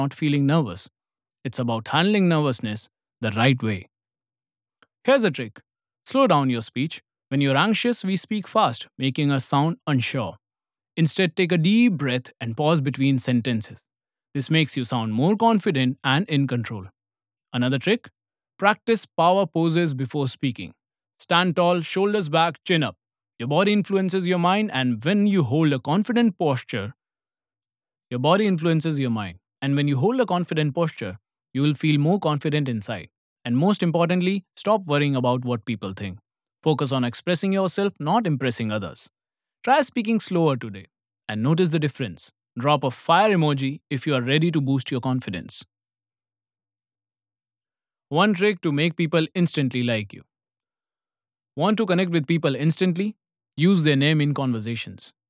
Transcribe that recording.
not feeling nervous. It's about handling nervousness the right way. Here's a trick: slow down your speech. When you're anxious, we speak fast, making us sound unsure. Instead, take a deep breath and pause between sentences. This makes you sound more confident and in control. Another trick: practice power poses before speaking. Stand tall, shoulders back, chin up. Your body influences your mind, and when you hold a confident posture, your body influences your mind. And when you hold a confident posture, you will feel more confident inside. And most importantly, stop worrying about what people think. Focus on expressing yourself, not impressing others. Try speaking slower today and notice the difference. Drop a fire emoji if you are ready to boost your confidence. One trick to make people instantly like you. Want to connect with people instantly? Use their name in conversations.